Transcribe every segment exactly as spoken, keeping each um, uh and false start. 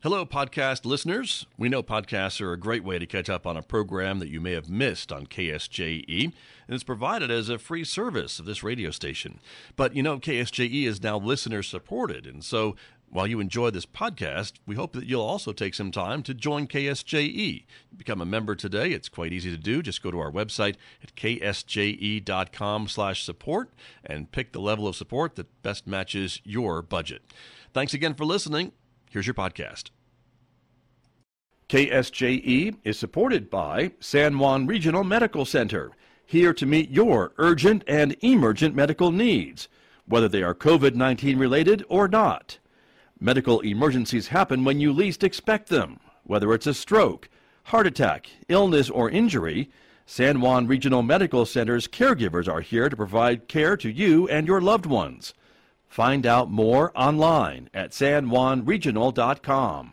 Hello, podcast listeners. We know podcasts are a great way to catch up on a program that you may have missed on K S J E, and it's provided as a free service of this radio station. But you know, K S J E is now listener-supported, and so while you enjoy this podcast, we hope that you'll also take some time to join K S J E. Become a member today. It's quite easy to do. Just go to our website at k s j e dot com slash support and pick the level of support that best matches your budget. Thanks again for listening. Here's your podcast. K S J E is supported by San Juan Regional Medical Center, here to meet your urgent and emergent medical needs, whether they are COVID nineteen related or not. Medical emergencies happen when you least expect them. Whether it's a stroke, heart attack, illness, or injury, San Juan Regional Medical Center's caregivers are here to provide care to you and your loved ones. Find out more online at san juan regional dot com.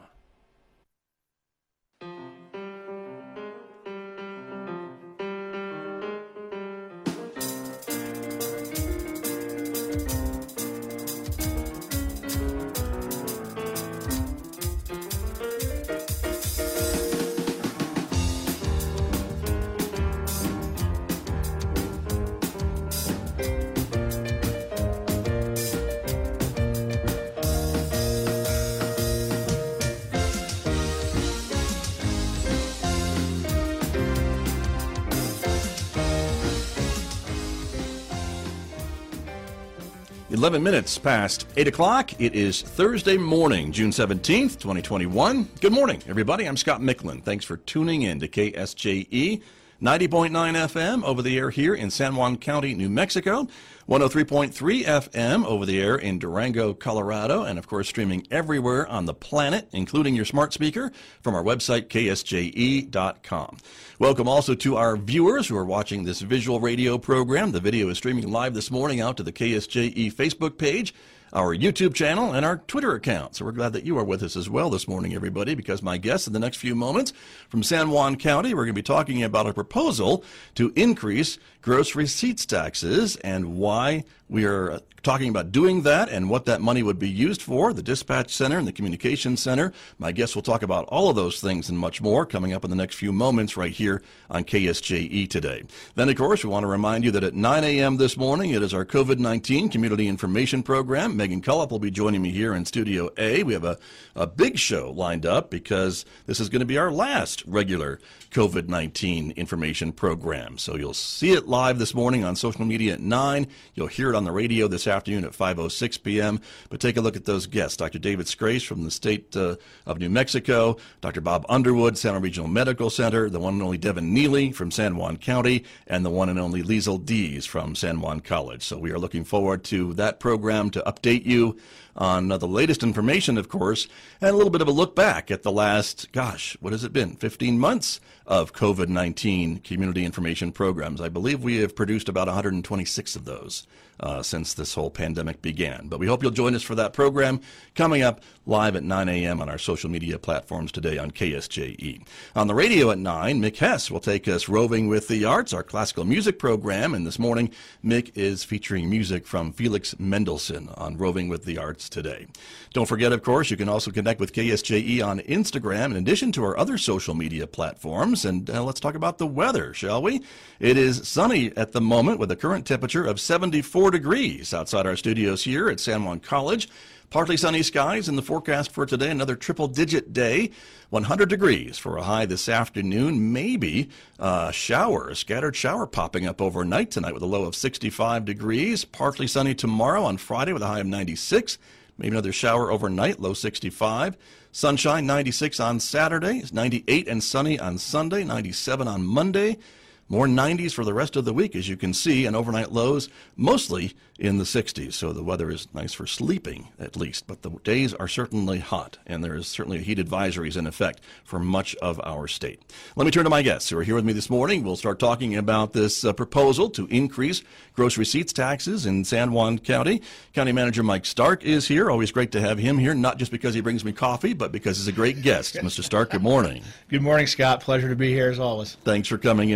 eleven minutes past eight o'clock. It is Thursday morning, June seventeenth, twenty twenty-one. Good morning, everybody. I'm Scott Micklin. Thanks for tuning in to K S J E, ninety point nine F M over the air here in San Juan County, New Mexico, one oh three point three F M over the air in Durango, Colorado, and of course streaming everywhere on the planet, including your smart speaker from our website, k s j e dot com. Welcome also to our viewers who are watching this visual radio program. The video is streaming live this morning out to the K S J E Facebook page, our YouTube channel, and our Twitter account. So we're glad that you are with us as well this morning, everybody, because my guests in the next few moments from San Juan County, we're going to be talking about a proposal to increase gross receipts taxes and why we are talking about doing that and what that money would be used for, the dispatch center and the communications center. My guests will talk about all of those things and much more coming up in the next few moments right here on K S J E today. Then, of course, we want to remind you that at nine a.m. this morning, it is our COVID nineteen Community Information Program. Megan Cullop will be joining me here in Studio A. We have a, a big show lined up because this is going to be our last regular COVID nineteen information program. So you'll see it live this morning on social media at nine. You'll hear it on the radio this afternoon at five oh six p.m. But take a look at those guests. Doctor David Scrace from the state uh, of New Mexico, Doctor Bob Underwood, San Juan Regional Medical Center, the one and only Devin Neely from San Juan County, and the one and only Liesl Dees from San Juan College. So we are looking forward to that program to update you on uh, the latest information, of course, and a little bit of a look back at the last, gosh, what has it been, fifteen months of COVID nineteen community information programs. I believe we have produced about one hundred twenty-six of those uh, since this whole pandemic began. But we hope you'll join us for that program coming up live at nine a.m. on our social media platforms today on K S J E. On the radio at nine, Mick Hess will take us roving with the arts, our classical music program. And this morning, Mick is featuring music from Felix Mendelssohn on Roving with the Arts today. Don't forget, of course, you can also connect with K S J E on Instagram in addition to our other social media platforms. And uh, let's talk about the weather, shall we? It is sunny at the moment with a current temperature of seventy-four degrees outside our studios here at San Juan College. Partly sunny skies in the forecast for today, another triple-digit day, one hundred degrees for a high this afternoon. Maybe a shower, a scattered shower popping up overnight tonight with a low of sixty-five degrees. Partly sunny tomorrow on Friday with a high of ninety-six. Maybe another shower overnight, low sixty-five. Sunshine, ninety-six on Saturday, ninety-eight and sunny on Sunday, ninety-seven on Monday. More nineties for the rest of the week, as you can see, and overnight lows mostly in the sixties. So the weather is nice for sleeping, at least. But the days are certainly hot, and there is certainly heat advisories in effect for much of our state. Let me turn to my guests who are here with me this morning. We'll start talking about this uh, proposal to increase gross receipts taxes in San Juan County. County Manager Mike Stark is here. Always great to have him here, not just because he brings me coffee, but because he's a great guest. Mister Stark, good morning. Good morning, Scott. Pleasure to be here as always. Thanks for coming in, and thank you for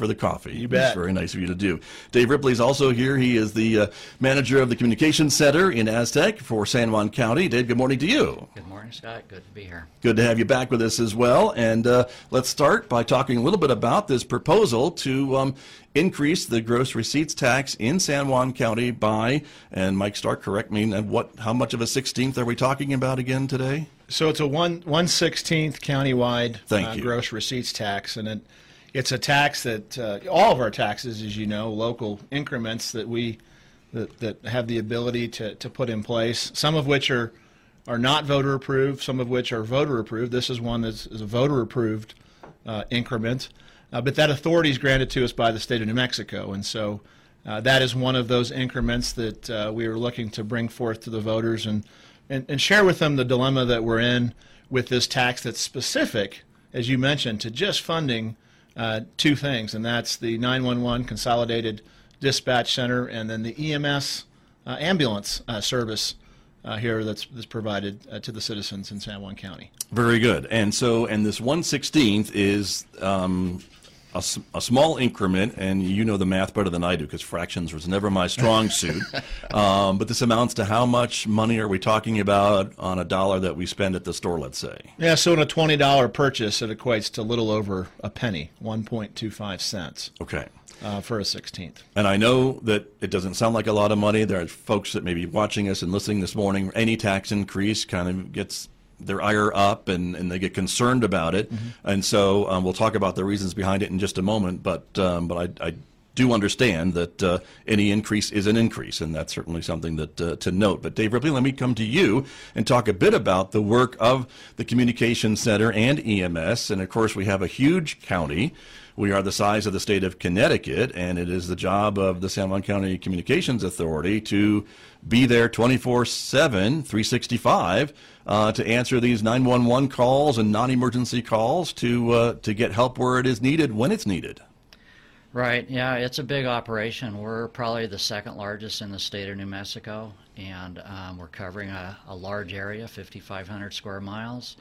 for the coffee. You bet. It's very nice of you to do. Dave Ripley is also here. He is the uh, manager of the Communications Center in Aztec for San Juan County. Dave, good morning to you. Good morning, Scott. Good to be here. Good to have you back with us as well. And uh, let's start by talking a little bit about this proposal to um, increase the gross receipts tax in San Juan County by, and Mike Stark, correct me, and what? How much of a sixteenth are we talking about again today? So it's a one one sixteenth countywide Thank uh, you. gross receipts tax, and it, it's a tax that uh, all of our taxes, as you know, local increments that we that, that have the ability to, to put in place. Some of which are are not voter approved, some of which are voter approved. This is one that is a voter approved uh, increment, uh, but that authority is granted to us by the state of New Mexico, and so uh, that is one of those increments that uh, we are looking to bring forth to the voters and, and and share with them the dilemma that we're in with this tax that's specific, as you mentioned, to just funding uh, two things, and that's the nine one one Consolidated Dispatch Center and then the E M S uh, ambulance uh, service Uh, here that's, that's provided uh, to the citizens in San Juan County. Very good. And so, and this one sixteenth is um, a, s- a small increment, and you know the math better than I do because fractions was never my strong suit. um, but this amounts to how much money are we talking about on a dollar that we spend at the store, let's say? Yeah, so in a twenty dollar purchase, it equates to a little over a penny, one point two five cents. Okay. Uh, for a sixteenth. And I know that it doesn't sound like a lot of money. There are folks that may be watching us and listening this morning. Any tax increase kind of gets their ire up and, and they get concerned about it. Mm-hmm. And so um, we'll talk about the reasons behind it in just a moment. But um, but I, I do understand that uh, any increase is an increase, and that's certainly something that uh, to note. But Dave Ripley, let me come to you and talk a bit about the work of the Communications Center and E M S. And of course, we have a huge county. We are the size of the state of Connecticut, and it is the job of the San Juan County Communications Authority to be there twenty-four seven, three sixty-five, uh, to answer these nine one one calls and non-emergency calls to uh, to get help where it is needed when it's needed. Right. Yeah, it's a big operation. We're probably the second largest in the state of New Mexico, and um, we're covering a, a large area, fifty-five hundred square miles,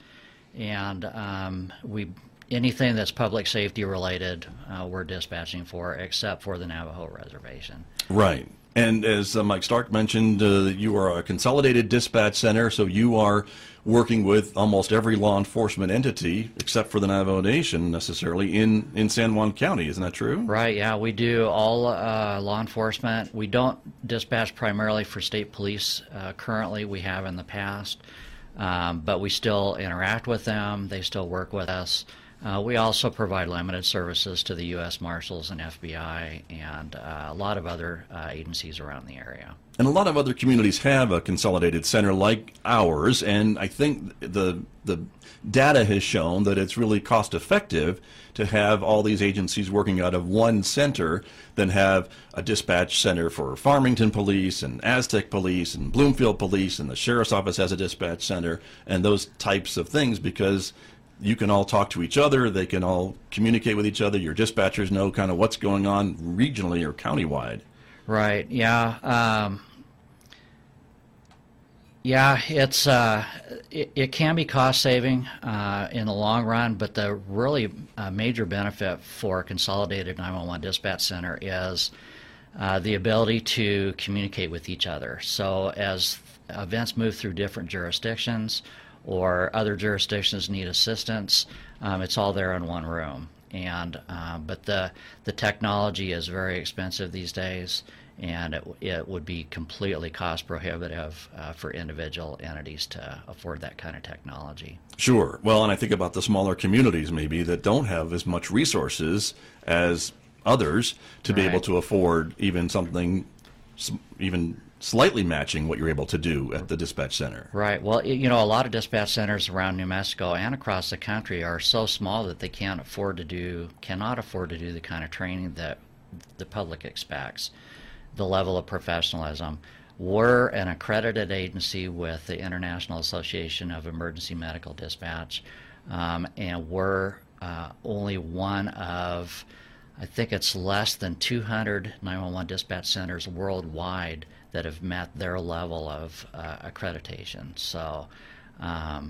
and um, we. Anything that's public safety related, uh, we're dispatching for, except for the Navajo Reservation. Right. And as uh, Mike Stark mentioned, uh, you are a consolidated dispatch center, so you are working with almost every law enforcement entity, except for the Navajo Nation, necessarily, in, in San Juan County. Isn't that true? Right, yeah. We do all uh, law enforcement. We don't dispatch primarily for state police uh, currently. We have in the past. Um, but we still interact with them. They still work with us. Uh, we also provide limited services to the U S Marshals and F B I and uh, a lot of other uh, agencies around the area. And a lot of other communities have a consolidated center like ours, and I think the the data has shown that it's really cost effective to have all these agencies working out of one center than have a dispatch center for Farmington Police and Aztec Police and Bloomfield Police, and the Sheriff's Office has a dispatch center, and those types of things, because you can all talk to each other, they can all communicate with each other, your dispatchers know kind of what's going on regionally or countywide. Right, yeah. Um, yeah, it's uh, it, it can be cost saving uh, in the long run, but the really uh, major benefit for a consolidated nine one one dispatch center is uh, the ability to communicate with each other. So as events move through different jurisdictions, or other jurisdictions need assistance, um, it's all there in one room. And uh, but the the technology is very expensive these days, and it, it would be completely cost prohibitive uh, for individual entities to afford that kind of technology. Sure. Well, and I think about the smaller communities maybe that don't have as much resources as others to be Right. able to afford even something s- even slightly matching what you're able to do at the dispatch center. Right. Well, you know, a lot of dispatch centers around New Mexico and across the country are so small that they can't afford to do, cannot afford to do the kind of training that the public expects, the level of professionalism. We're an accredited agency with the International Association of Emergency Medical Dispatch, um, and we're uh, only one of, I think it's less than two hundred nine one one dispatch centers worldwide that have met their level of uh, accreditation. So um,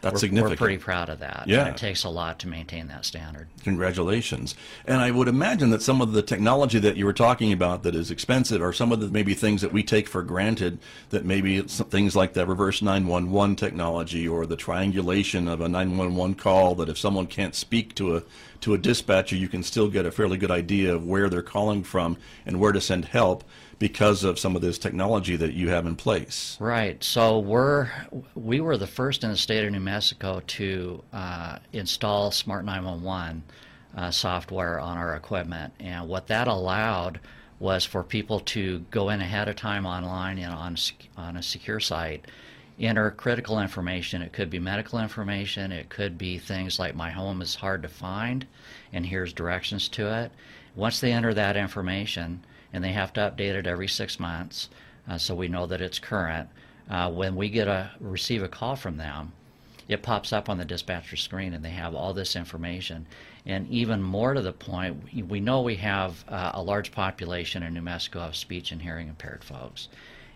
That's we're, significant. We're pretty proud of that. Yeah. And it takes a lot to maintain that standard. Congratulations. And I would imagine that some of the technology that you were talking about that is expensive are some of the maybe things that we take for granted, that maybe it's things like the reverse nine one one technology or the triangulation of a nine one one call, that if someone can't speak to a to a dispatcher, you can still get a fairly good idea of where they're calling from and where to send help because of some of this technology that you have in place. Right. So we're we were the first in the state of New Mexico to uh, install Smart nine one one uh, software on our equipment, and what that allowed was for people to go in ahead of time online and on on a secure site, enter critical information. It could be medical information. It could be things like my home is hard to find, and here's directions to it. Once they enter that information, and they have to update it every six months, uh, so we know that it's current. Uh, when we get a receive a call from them, it pops up on the dispatcher screen, and they have all this information. And even more to the point, we, we know we have uh, a large population in New Mexico of speech and hearing impaired folks.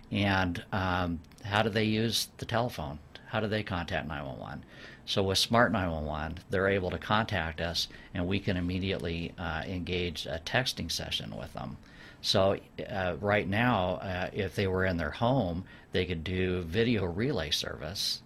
And um, how do they use the telephone? How do they contact nine one one? So with Smart nine one one, they're able to contact us, and we can immediately uh, engage a texting session with them. So uh, right now, uh, if they were in their home, they could do video relay service.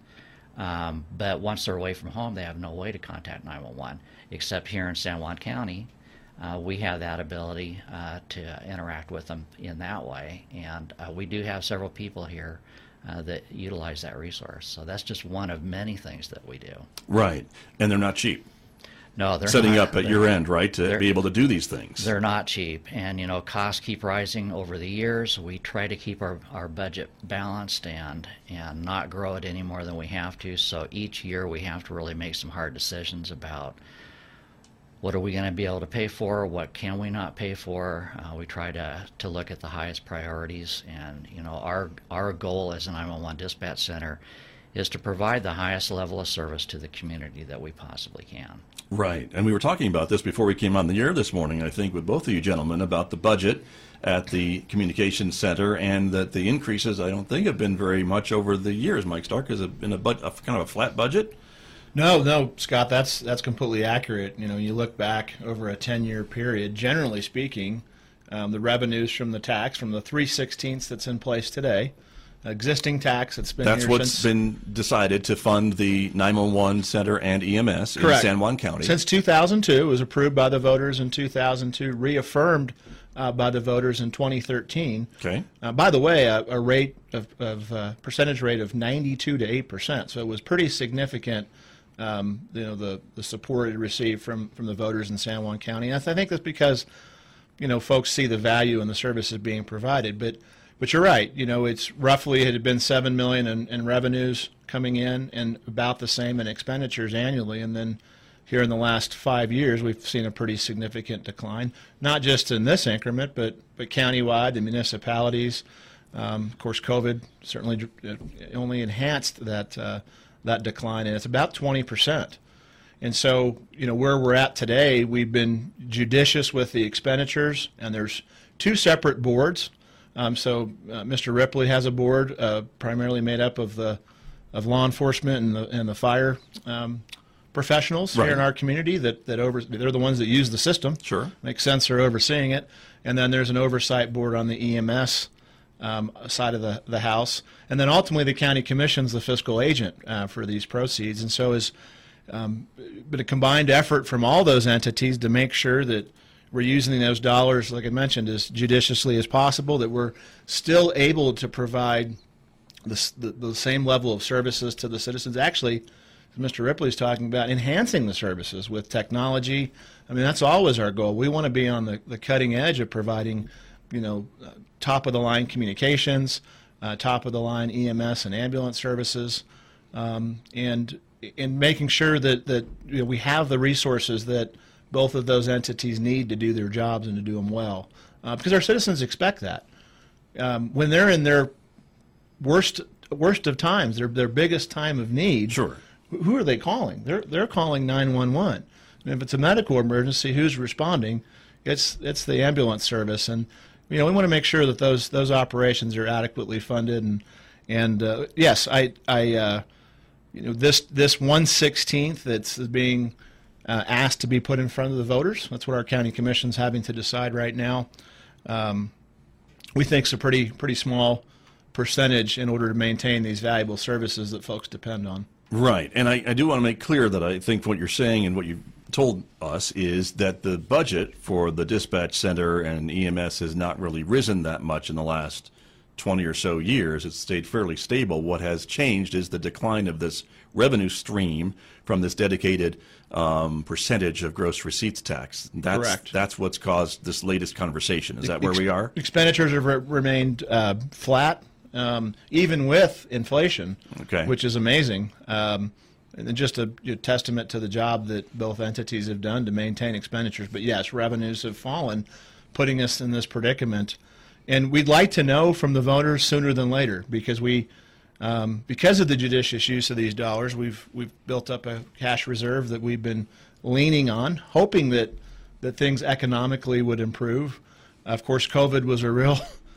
Um, but once they're away from home, they have no way to contact nine one one, except here in San Juan County. Uh, we have that ability uh, to interact with them in that way. And uh, we do have several people here uh, that utilize that resource. So that's just one of many things that we do. Right. And they're not cheap. No, they're Setting not, up at your end, right, to be able to do these things. They're not cheap. And, you know, costs keep rising over the years. We try to keep our, our budget balanced and, and not grow it any more than we have to. So each year we have to really make some hard decisions about what are we going to be able to pay for, what can we not pay for. Uh, we try to, to look at the highest priorities. And, you know, our, our goal as a nine one one dispatch center is to provide the highest level of service to the community that we possibly can. Right. And we were talking about this before we came on the air this morning, I think, with both of you gentlemen, about the budget at the communications center, and that the increases, I don't think, have been very much over the years. Mike Stark, has it been a, bud- a kind of a flat budget? No, no, Scott, that's that's completely accurate. You know, you look back over a ten-year period, generally speaking, um, the revenues from the tax, from the three sixteenths that's in place today, existing tax that's been That's here what's since, been decided to fund the nine one one center and E M S Correct. in San Juan County. Since two thousand two, it was approved by the voters in two thousand two, reaffirmed uh, by the voters in twenty thirteen. Okay. Uh, by the way, a, a rate of, of uh, percentage rate of ninety-two to eight percent. So it was pretty significant. Um, you know, the, the support it received from, from the voters in San Juan County. And I, th- I think that's because, you know, folks see the value in the services being provided. But but you're right. You know, it's roughly, it had been seven million dollars in, in revenues coming in and about the same in expenditures annually. And then here in the last five years, we've seen a pretty significant decline, not just in this increment, but, but countywide, the municipalities. Um, of course, COVID certainly only enhanced that uh, that decline, and it's about twenty percent. And so, you know, where we're at today, we've been judicious with the expenditures, and there's two separate boards. Um, so uh, Mister Ripley has a board uh, primarily made up of the of law enforcement and the and the fire um, professionals Right. here in our community that that over they're the ones that use the system. Sure. Makes sense they're overseeing it. And then there's an oversight board on the E M S Um, side of the, the house, and then ultimately the county commission's the fiscal agent uh, for these proceeds, and so is um, but a combined effort from all those entities to make sure that we're using those dollars, like I mentioned, as judiciously as possible, that we're still able to provide the, the, the same level of services to the citizens. Actually, as Mister Ripley's talking about, enhancing the services with technology. I mean, that's always our goal. We want to be on the, the cutting edge of providing, you know, uh, top-of-the-line communications, uh, top-of-the-line E M S and ambulance services, um, and in making sure that, that you know, we have the resources that both of those entities need to do their jobs and to do them well. Uh, because our citizens expect that. Um, when they're in their worst worst of times, their their biggest time of need, Sure. who are they calling? They're they're calling nine one one. And if it's a medical emergency, who's responding? It's it's the ambulance service, and you know we want to make sure that those those operations are adequately funded. And and uh, yes, I I uh, you know, this this one sixteenth that's being uh, asked to be put in front of the voters. That's what our county commission's having to decide right now. Um, we think it's a pretty pretty small percentage in order to maintain these valuable services that folks depend on. Right, and I, I do want to make clear that I think what you're saying and what you've told us is that the budget for the dispatch center and E M S has not really risen that much in the last twenty or so years. It's stayed fairly stable. What has changed is the decline of this revenue stream from this dedicated um, percentage of gross receipts tax. That's, Correct. That's what's caused this latest conversation. Is that where we are? Expenditures have re remained uh, flat, um, even with inflation, okay. which is amazing. Um, and just a, a testament to the job that both entities have done to maintain expenditures. But yes, revenues have fallen, putting us in this predicament. And we'd like to know from the voters sooner than later, because we, um, because of the judicious use of these dollars, we've we've built up a cash reserve that we've been leaning on, hoping that that things economically would improve. Of course, COVID was a real,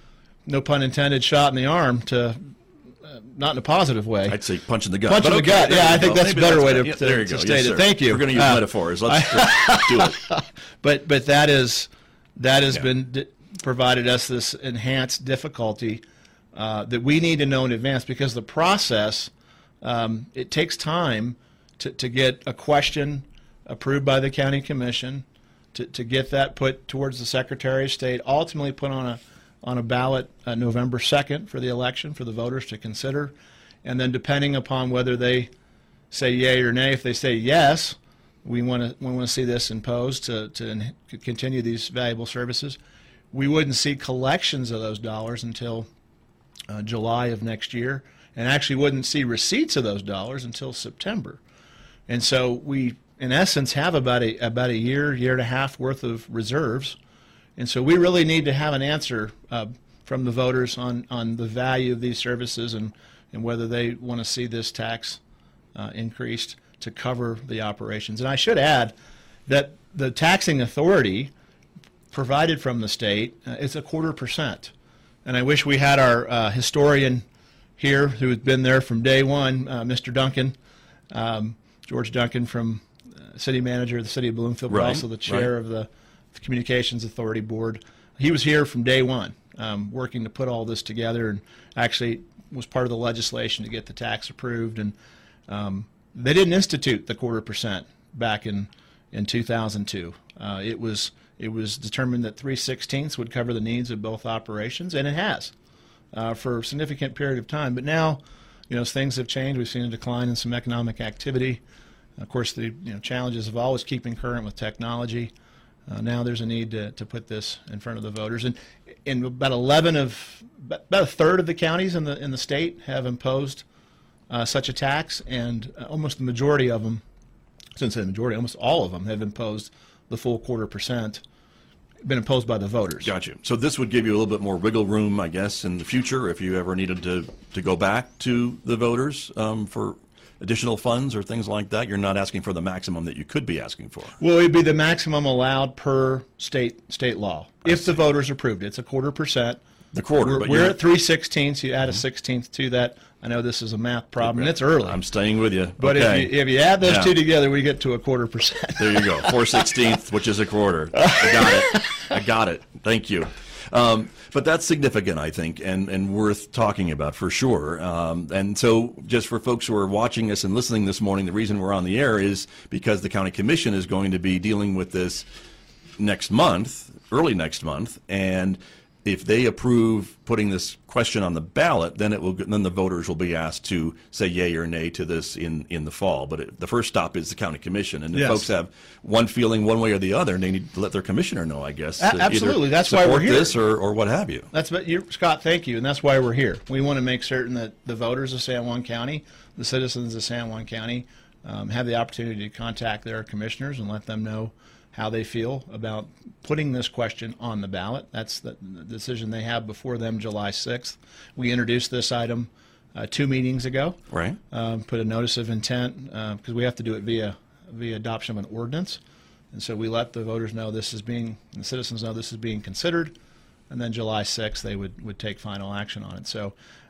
no pun intended, shot in the arm to. Uh, not in a positive way. I'd say punch in the gut. Punch in the okay, gut. Yeah, I think go. that's Maybe a better that's way better. to, Yeah, to, there you to go. state Yes, it. sir. Thank you. We're going to use Uh, metaphors. Let's do it. But but that is that has Yeah. been d provided us this enhanced difficulty uh, that we need to know in advance, because the process um, it takes time to to get a question approved by the county commission, to to get that put towards the Secretary of State, ultimately put on a on a ballot uh, November second for the election for the voters to consider. And then depending upon whether they say yay or nay, if they say yes, we want to we want to see this imposed to, to continue these valuable services. We wouldn't see collections of those dollars until uh, July of next year, and actually wouldn't see receipts of those dollars until September. And so we, in essence, have about a about a year, year and a half worth of reserves. And so we really need to have an answer uh, from the voters on, on the value of these services, and and whether they want to see this tax uh, increased to cover the operations. And I should add that the taxing authority provided from the state uh, is a quarter percent. And I wish we had our uh, historian here who has been there from day one, uh, Mister Duncan, um, George Duncan, from uh, city manager of the city of Bloomfield, but right, also the chair right. of the, the Communications Authority Board. He was here from day one, um, working to put all this together, and actually was part of the legislation to get the tax approved. And um, they didn't institute the quarter percent back in in two thousand two. Uh, it was it was determined that three sixteenths would cover the needs of both operations, and it has uh, for a significant period of time. But now, you know, as things have changed, we've seen a decline in some economic activity. Of course, the you know challenges of always keeping current with technology. Uh, now there's a need to, to put this in front of the voters, and in about eleven of about a third of the counties in the in the state have imposed uh, such a tax, and almost the majority of them, since the majority, almost all of them have imposed the full quarter percent, been imposed by the voters. Gotcha. So this would give you a little bit more wiggle room, I guess, in the future if you ever needed to to go back to the voters um, for additional funds or things like that. You're not asking for the maximum that you could be asking for. Well, it would be the maximum allowed per state state law. I if see. the voters approved it. It's a quarter percent. The quarter. We're, but we're you're- at three sixteenths. You add a sixteenth to that. I know this is a math problem, and it's early. I'm staying with you. but okay. if, you, if you add those Yeah. two together, we get to a quarter percent. There you go. four sixteenths, which is a quarter. I got it. I got it. Thank you. Um, but that's significant, I think, and, and worth talking about for sure. Um, and so just for folks who are watching us and listening this morning, the reason we're on the air is because the County Commission is going to be dealing with this next month, early next month, and if they approve putting this question on the ballot, then it will. Then the voters will be asked to say yay or nay to this in, in the fall. But it, the first stop is the county commission, and if Yes. folks have one feeling one way or the other, they need to let their commissioner know, I guess. A- to absolutely. either That's why we're support here. this or, or what have you. That's what you, Scott. Thank you, and that's why we're here. We want to make certain that the voters of San Juan County, the citizens of San Juan County, um, have the opportunity to contact their commissioners and let them know how they feel about putting this question on the ballot. That's the, the decision they have before them July sixth. We introduced this item uh, two meetings ago. Right. Um, put a notice of intent because we have to do it via via adoption of an ordinance, and so we let the voters know this is being, and the citizens know this is being considered, and then July sixth they would would take final action on it. So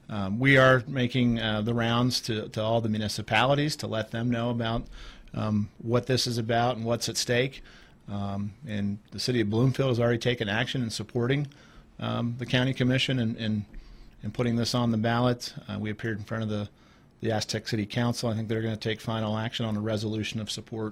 Um, we are making uh, the rounds to, to all the municipalities to let them know about um, what this is about and what's at stake. Um, and the city of Bloomfield has already taken action in supporting um, the county commission and, and, and putting this on the ballot. Uh, we appeared in front of the, the Aztec City Council. I think they're going to take final action on a resolution of support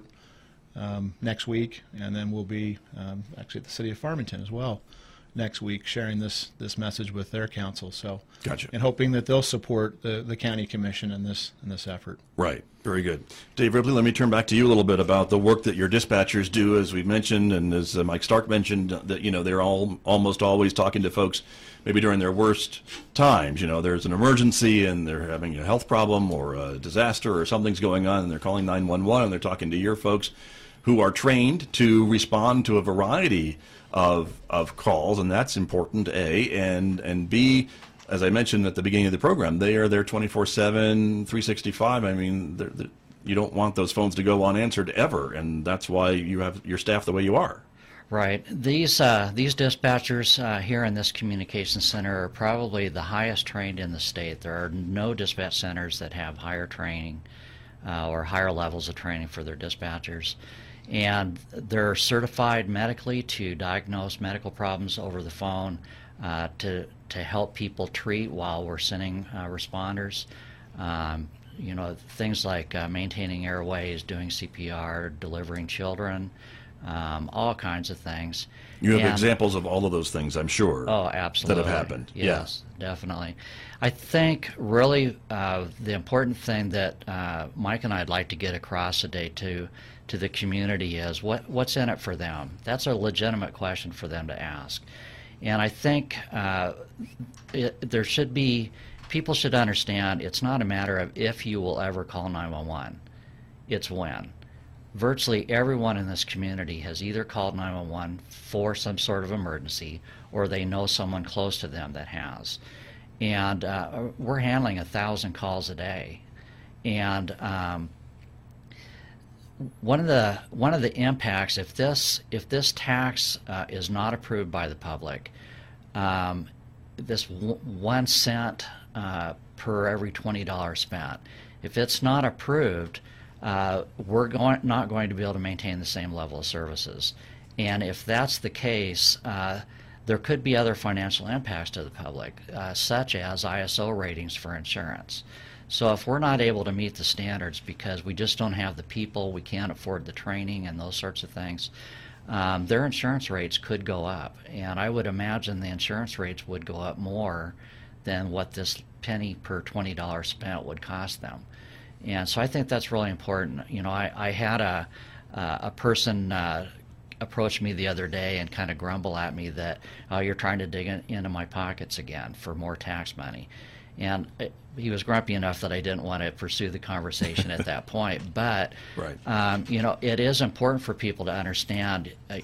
um, next week, and then we'll be um, actually at the city of Farmington as well next week, sharing this this message with their council. So, gotcha. And hoping that they'll support the, the county commission in this in this effort. Right. Very good. Dave Ripley, let me turn back to you a little bit about the work that your dispatchers do. As we mentioned, and as uh, Mike Stark mentioned, that you know they're all almost always talking to folks maybe during their worst times. You know, there's an emergency and they're having a health problem or a disaster or something's going on, and they're calling nine one one, and they're talking to your folks who are trained to respond to a variety of of calls, and that's important, A, and and B, as I mentioned at the beginning of the program, they are there twenty-four seven, three sixty-five. I mean, they're, they're, you don't want those phones to go unanswered ever, and that's why you have your staff the way you are. Right. These uh, these dispatchers uh, here in this communication center are probably the highest trained in the state. There are no dispatch centers that have higher training uh, or higher levels of training for their dispatchers. And they're certified medically to diagnose medical problems over the phone, uh, to to help people treat while we're sending uh, responders. Um, you know, things like uh, maintaining airways, doing C P R, delivering children, um, all kinds of things. You have and, examples of all of those things, I'm sure. Oh, absolutely. That have happened. Yes, yeah. Definitely. I think really uh, the important thing that uh, Mike and I'd like to get across today to to the community is what what's in it for them. That's a legitimate question for them to ask. And I think uh, it, there should be, people should understand it's not a matter of if you will ever call nine one one, it's when. Virtually everyone in this community has either called nine one one for some sort of emergency, or they know someone close to them that has. And uh, we're handling a thousand calls a day. And um, one of the one of the impacts, if this if this tax uh, is not approved by the public, um, this w one cent uh, per every twenty dollars spent, if it's not approved, uh, we're going not going to be able to maintain the same level of services. And if that's the case, uh, there could be other financial impacts to the public, uh, such as I S O ratings for insurance. So if we're not able to meet the standards because we just don't have the people, we can't afford the training and those sorts of things, um, their insurance rates could go up. And I would imagine the insurance rates would go up more than what this penny per twenty dollars spent would cost them. And so I think that's really important. You know, I, I had a, uh, a person uh, approach me the other day and kind of grumble at me that, oh, you're trying to dig in, into my pockets again for more tax money. And it, he was grumpy enough that I didn't want to pursue the conversation at that point. But, right. um, you know, it is important for people to understand uh,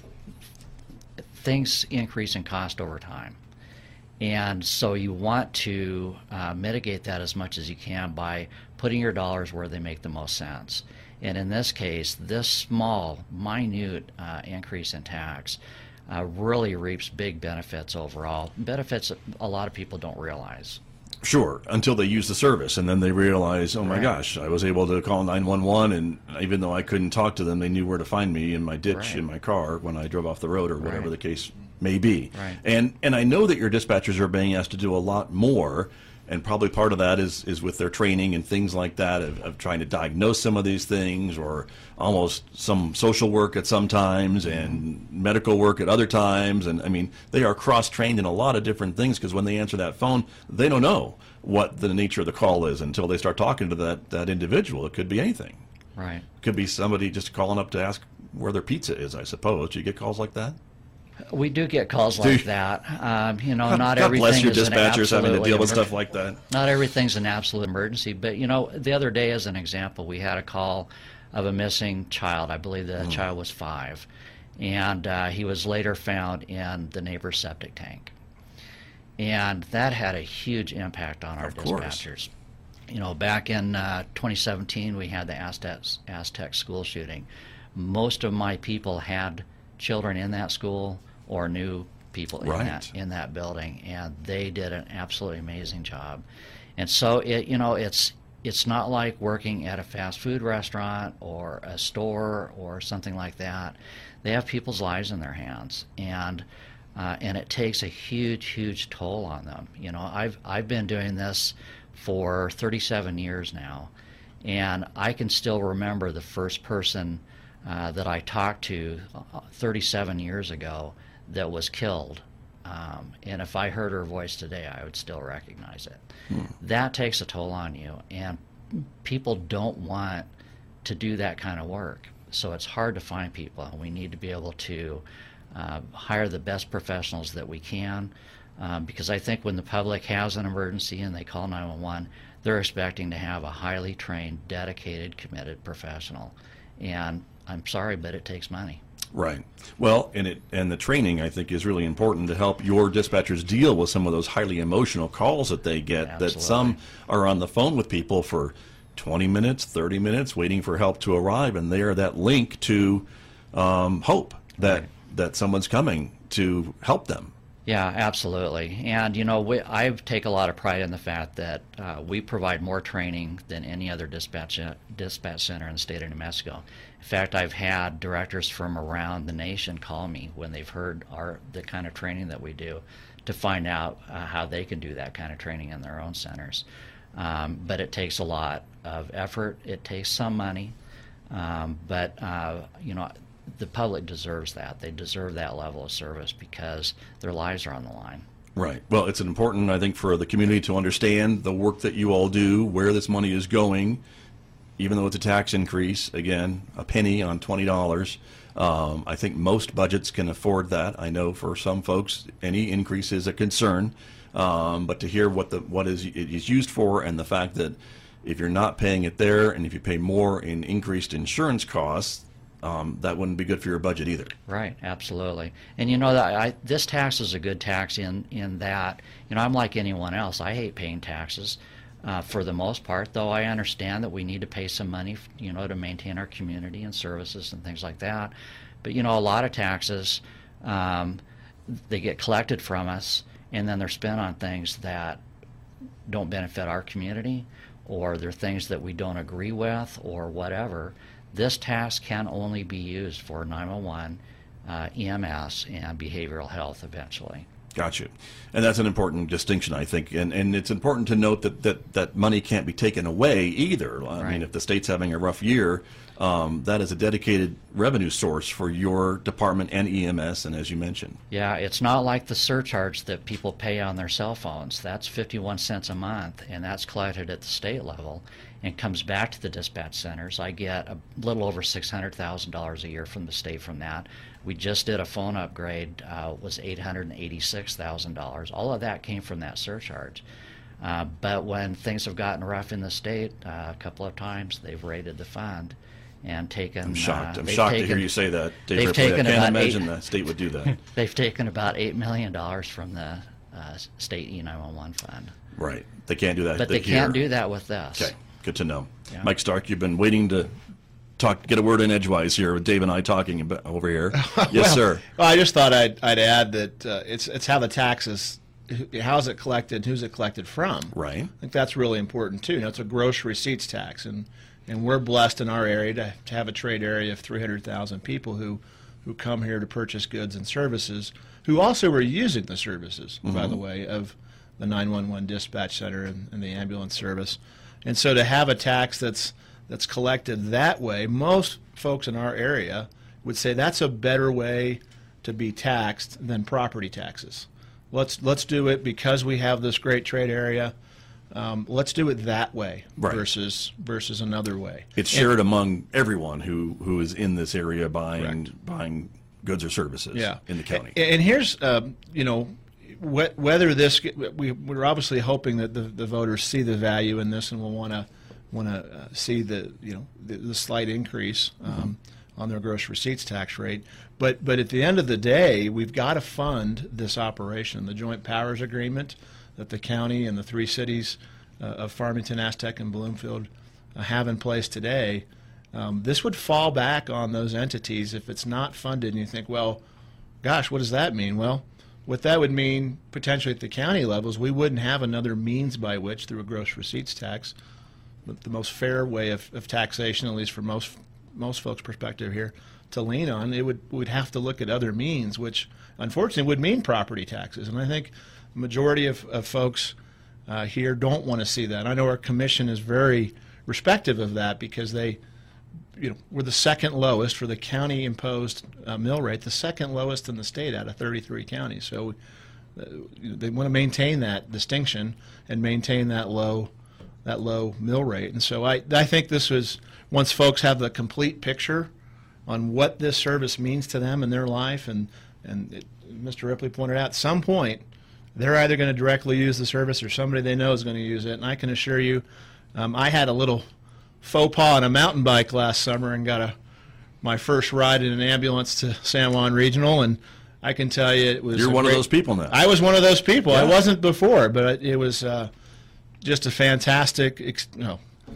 things increase in cost over time. And so you want to uh, mitigate that as much as you can by putting your dollars where they make the most sense. And in this case, this small, minute uh, increase in tax uh, really reaps big benefits overall, benefits that a lot of people don't realize. Sure, until they use the service, and then they realize, oh my Right. gosh, I was able to call nine one one, and even though I couldn't talk to them, they knew where to find me in my ditch Right. in my car when I drove off the road or whatever Right. the case may be. Right. And and I know that your dispatchers are being asked to do a lot more, and probably part of that is, is with their training and things like that, of, of trying to diagnose some of these things, or almost some social work at some times and medical work at other times. And I mean, they are cross-trained in a lot of different things, because when they answer that phone, they don't know what the nature of the call is until they start talking to that, that individual. It could be anything. Right. It could be somebody just calling up to ask where their pizza is, I suppose. Do you get calls like that? We do get calls Do like you? that. Um, you know, not God everything bless your is an dispatchers having to absolutely deal with emer- stuff like that. Not everything's an absolute emergency, but you know, the other day, as an example, we had a call of a missing child. I believe the Mm. child was five, and uh, he was later found in the neighbor's septic tank, and that had a huge impact on our Of course. dispatchers. You know, back in uh, twenty seventeen, we had the Aztec, Aztec school shooting. Most of my people had children in that school or knew people in Right. that in that building, and they did an absolutely amazing job. And so it, you know, it's it's not like working at a fast food restaurant or a store or something like that. They have people's lives in their hands, and uh, and it takes a huge, huge toll on them. You know, I've I've been doing this for thirty-seven years now, and I can still remember the first person uh, that I talked to thirty-seven years ago that was killed. Um, and if I heard her voice today, I would still recognize it. Hmm. That takes a toll on you, and people don't want to do that kind of work. So it's hard to find people. We need to be able to uh, hire the best professionals that we can, um, because I think when the public has an emergency and they call nine one one, they're expecting to have a highly trained, dedicated, committed professional. And I'm sorry, but it takes money. Right. Well, and it and the training, I think, is really important to help your dispatchers deal with some of those highly emotional calls that they get. Absolutely. That some are on the phone with people for twenty minutes, thirty minutes, waiting for help to arrive, and they are that link to um, hope that Right. that someone's coming to help them. Yeah, absolutely. And, you know, we, I take a lot of pride in the fact that uh, we provide more training than any other dispatch dispatch center in the state of New Mexico. In fact, I've had directors from around the nation call me when they've heard our the kind of training that we do to find out uh, how they can do that kind of training in their own centers. Um, but it takes a lot of effort. It takes some money. Um, but, uh, you know, the public deserves that. They deserve that level of service because their lives are on the line. Right. Well, it's important, I think, for the community to understand the work that you all do, where this money is going, even though it's a tax increase, again, a penny on twenty dollars. Um, I think most budgets can afford that. I know for some folks, any increase is a concern. Um, but to hear what the what is it is used for, and the fact that if you're not paying it there, and if you pay more in increased insurance costs, Um, that wouldn't be good for your budget either. Right, absolutely. And you know that I, this tax is a good tax in in that, you know, I'm like anyone else. I hate paying taxes uh, for the most part, though I understand that we need to pay some money, you know, to maintain our community and services and things like that. But you know, a lot of taxes, um, they get collected from us, and then they're spent on things that don't benefit our community, or they're things that we don't agree with, or whatever. This tax can only be used for nine one one, uh, E M S, and behavioral health eventually. Gotcha. And that's an important distinction, I think. And and it's important to note that that, that money can't be taken away either. I Right. mean, if the state's having a rough year, um, that is a dedicated revenue source for your department and E M S, and as you mentioned. Yeah, it's not like the surcharge that people pay on their cell phones. That's fifty-one cents a month, and that's collected at the state level and comes back to the dispatch centers. I get a little over six hundred thousand dollars a year from the state from that. We just did a phone upgrade, uh, was eight hundred eighty-six thousand dollars. All of that came from that surcharge. Uh, but when things have gotten rough in the state, uh, a couple of times they've raided the fund and taken. I'm shocked. Uh, I'm they've shocked taken, to hear you say that, Dave they've Ripley. I taken can't about imagine eight, the state would do that. They've taken about eight million dollars from the uh, state E nine one one fund. Right. They can't do that. But they here. can't do that with us. Okay. Good to know. Yeah. Mike Stark, you've been waiting to talk, get a word in edgewise here with Dave and I talking about over here. Yes, well, sir. Well, I just thought I'd, I'd add that uh, it's it's how the taxes, how is it collected, who's it collected from. Right. I think that's really important too. Now, it's a gross receipts tax, and and we're blessed in our area to, to have a trade area of three hundred thousand people who who come here to purchase goods and services, who also are using the services, mm-hmm. by the way, of the nine one one dispatch center and, and the ambulance service. And so to have a tax that's that's collected that way, most folks in our area would say that's a better way to be taxed than property taxes. Let's let's do it because we have this great trade area. Um, let's do it that way right. versus versus another way. It's shared and, among everyone who, who is in this area buying correct. buying goods or services yeah. in the county. And, and here's um, you know. Whether this, we, we're obviously hoping that the, the voters see the value in this and will want to want to uh, see the you know the, the slight increase um, mm-hmm. on their gross receipts tax rate. But but at the end of the day, we've got to fund this operation. The joint powers agreement that the county and the three cities uh, of Farmington, Aztec, and Bloomfield uh, have in place today. Um, this would fall back on those entities if it's not funded. And you think, well, gosh, what does that mean? Well, what that would mean potentially at the county levels, we wouldn't have another means by which, through a gross receipts tax, the, the most fair way of, of taxation, at least for most most folks' perspective here, to lean on. It would would have to look at other means, which unfortunately would mean property taxes. And I think the majority of, of folks uh, here don't want to see that. I know our commission is very respective of that because they, you know, we're the second lowest for the county imposed uh, mill rate, the second lowest in the state out of thirty-three counties. So uh, they want to maintain that distinction and maintain that low that low mill rate. And so I I think this was, once folks have the complete picture on what this service means to them in their life, and and it, Mister Ripley pointed out, at some point they're either going to directly use the service or somebody they know is going to use it. And I can assure you, um, I had a little faux pas on a mountain bike last summer and got a my first ride in an ambulance to San Juan Regional, and I can tell you it was. You're one great, of those people now. I was one of those people. Yeah. I wasn't before, but it was uh, just a fantastic. Ex- no,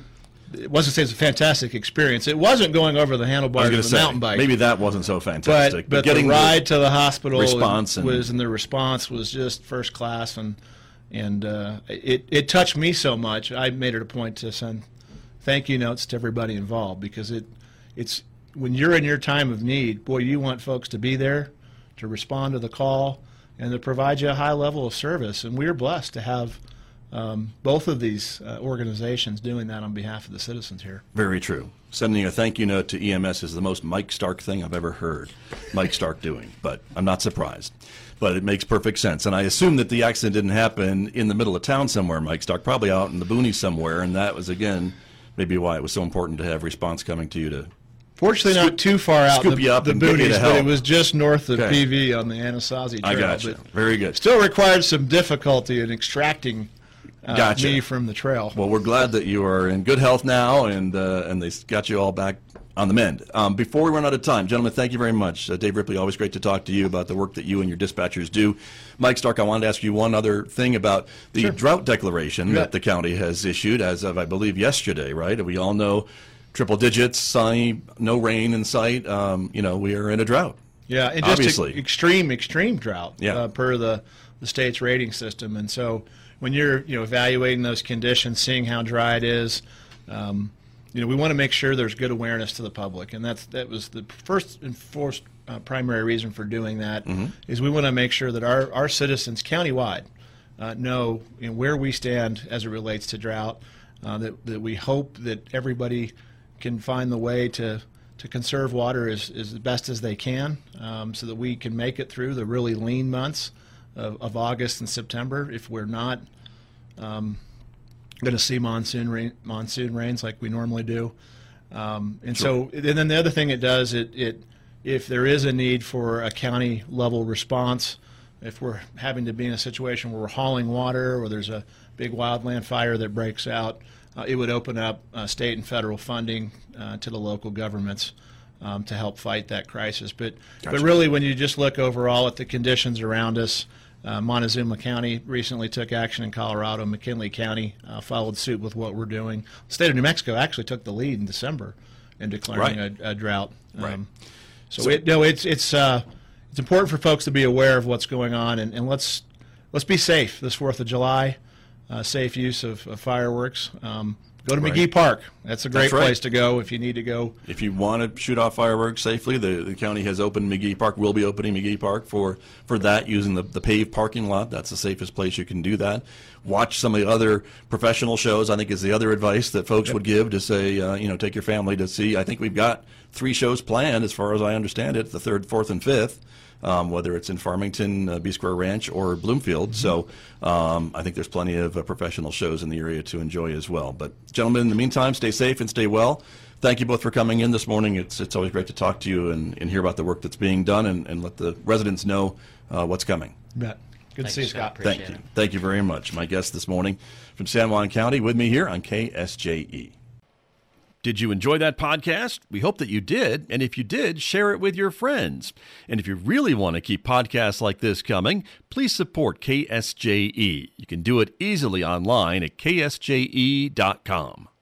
it wasn't say it's a fantastic experience. It wasn't going over the handlebars of the say, mountain bike. Maybe that wasn't so fantastic. But, but getting the ride to the hospital response and and, was and the response was just first class, and and uh, it it touched me so much. I made it a point to send thank you notes to everybody involved, because it it's when you're in your time of need, boy, you want folks to be there to respond to the call and to provide you a high level of service. And we're blessed to have um, both of these uh, organizations doing that on behalf of the citizens here. Very true. Sending a thank you note to E M S is the most Mike Stark thing I've ever heard Mike Stark doing, but I'm not surprised. But it makes perfect sense. And I assume that the accident didn't happen in the middle of town somewhere, Mike Stark, probably out in the boonies somewhere, and that was, again, maybe why it was so important to have response coming to you to Fortunately, scoop, not too far out scoop the, you up the and get you to boonies, help. but it was just north of Okay. P V on the Anasazi Trail. I got you. But Very good. still required some difficulty in extracting uh, Gotcha. me from the trail. Well, we're glad that you are in good health now, and uh, and they got you all back on the mend. Um, before we run out of time, gentlemen, thank you very much. Uh, Dave Ripley, always great to talk to you about the work that you and your dispatchers do. Mike Stark, I wanted to ask you one other thing about the Sure. drought declaration Yeah. that the county has issued as of, I believe, yesterday, right? We all know triple digits, sunny, no rain in sight. Um, you know, we are in a drought. Yeah, and just Obviously. e- extreme, extreme drought Yeah. uh, per the, the state's rating system. And so when you're, you know, evaluating those conditions, seeing how dry it is, um, you know, we want to make sure there's good awareness to the public. And that's that was the first and foremost uh, primary reason for doing that, Mm-hmm. is we want to make sure that our, our citizens countywide uh, know, you know where we stand as it relates to drought, uh, that, that we hope that everybody can find the way to to conserve water as, as best as they can, um, so that we can make it through the really lean months of, of August and September. If we're not um, going to see monsoon rain, monsoon rains like we normally do, um, and Sure. so and then the other thing it does, it it if there is a need for a county level response, if we're having to be in a situation where we're hauling water or there's a big wildland fire that breaks out, Uh, it would open up uh, state and federal funding uh, to the local governments um, to help fight that crisis. But Gotcha. but really, when you just look overall at the conditions around us, uh, Montezuma County recently took action in Colorado. McKinley County uh, followed suit with what we're doing. The state of New Mexico actually took the lead in December in declaring Right. a, a drought. Right. So, So- it, no, it's it's uh, it's important for folks to be aware of what's going on, and, and let's let's be safe this Fourth of July. Uh, safe use of, of fireworks. Um, go to Right. McGee Park. That's a great That's right. place to go if you need to go. If you want to shoot off fireworks safely, the, the county has opened McGee Park, will be opening McGee Park for, for that using the, the paved parking lot. That's the safest place you can do that. Watch some of the other professional shows, I think, is the other advice that folks would give to say, uh, you know, take your family to see. I think we've got three shows planned, as far as I understand it, the third, fourth, and fifth. Um, whether it's in Farmington, uh, B Square Ranch, or Bloomfield. Mm-hmm. So um, I think there's plenty of uh, professional shows in the area to enjoy as well. But gentlemen, in the meantime, stay safe and stay well. Thank you both for coming in this morning. It's it's always great to talk to you and, and hear about the work that's being done, and, and let the residents know uh, what's coming. You bet. Good Thank to see you, you, Scott. Scott. Appreciate Thank you. it. Thank you very much. My guest this morning from San Juan County, with me here on K S J E. Did you enjoy that podcast? We hope that you did. And if you did, share it with your friends. And if you really want to keep podcasts like this coming, please support K S J E. You can do it easily online at K S J E dot com.